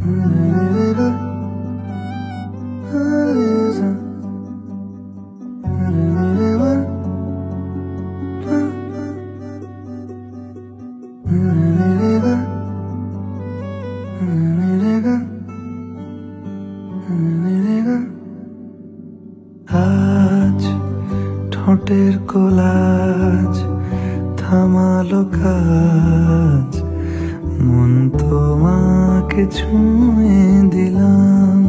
আজ ঠোঁটের কোলাজ থামালো কাজ, মন তোমাকে ছুঁয়ে দিলাম।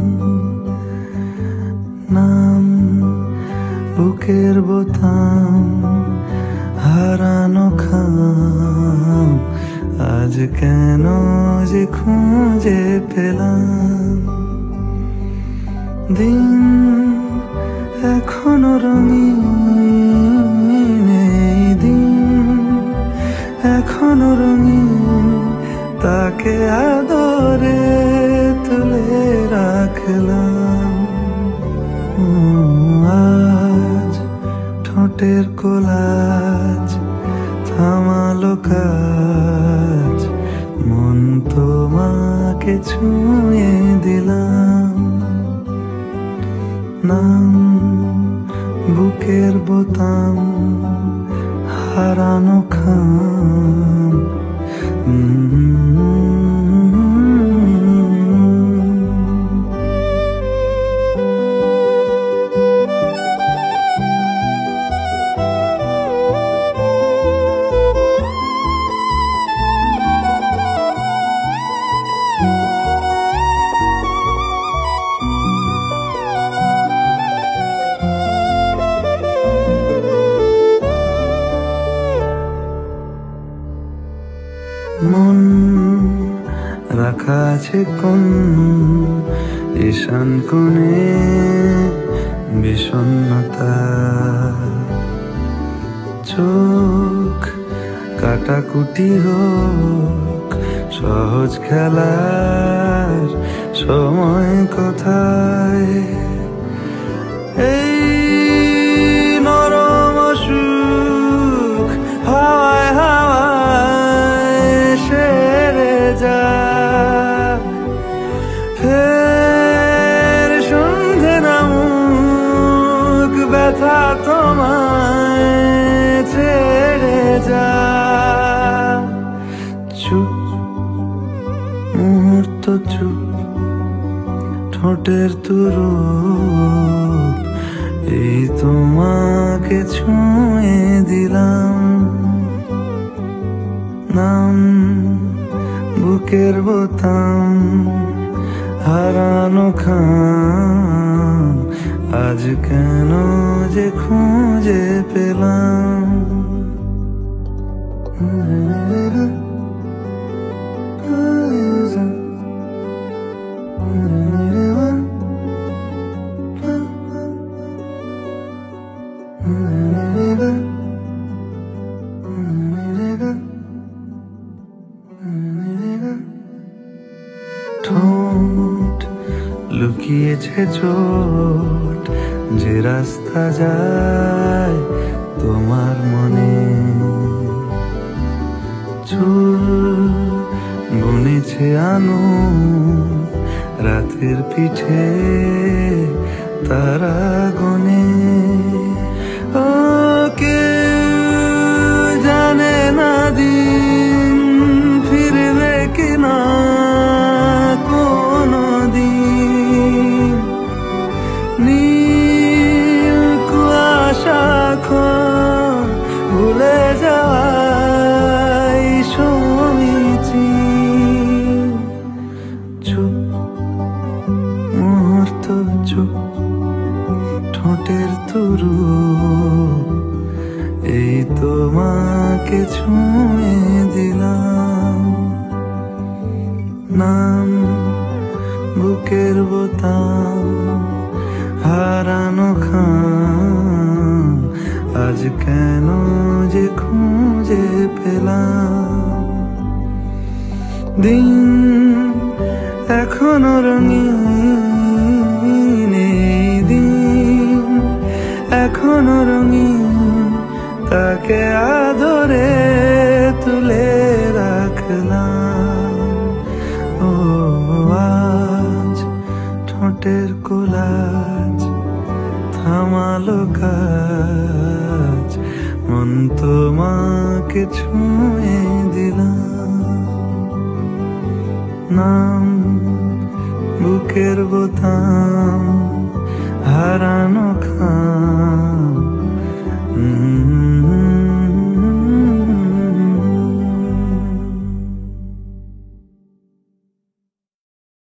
নাম বুকের বোতাম হারানো খাম, আজ কেন যে খুঁজে পেলাম। দিন এখনো রঙিন, এই দিন এখনো রঙিন, তাকে আদরে তুলে রাখলাম। আজ ঠোঁটের কোলাজ থামালো কাজ, মন তোমাকে ছুঁয়ে দিলাম। নাম বুকের বোতাম হারানো খাম। মন রাখা আছে কোন ঈশান কোণে বিষণ্ণতা, চোখ কাটাকুটি হোক সহজ খেলার সময় কোথায়। এই নরম সুখ হাওয়ায় হাওয়ায় সেরে যায়, ফের সন্ধে নামুক ব্যথা তোমায় ছেড়ে যায়। চুপ মুহূর্ত চুপ, ঠোঁটের তুরুপ, এই তোমাকে ছুঁয়ে দিলাম। নাম বুকের বোতাম হারানো খাম, আজ কেন যে খুঁজে পেলাম। ঠোঁট লুকিয়েছে চোট, যে রাস্তা যায় তোমার মনে। চুল বুনেছে আঙুল রাতের পিঠে তারা গনে। ও কেউ জানে না দিন ফিরবে কিনা কোনো দিন। নীল কুয়াশা ভুলে যাওয়াই সমীচীন। চুপ মুহূর্ত চুপ, ঠোঁটের তুরু, এই তোমাকে ছুঁয়ে দিলাম। নাম বুকের বোতাম হারানো খাম, আজ কেন যে খুঁজে পেলাম। দিন এখনো রঙিন, এই দিন এখনো রঙিন, তাকে আদরে তুলে রাখলাম। ও তোমাকে ছুঁয়ে দিলাম, নাম বুকের বোতাম।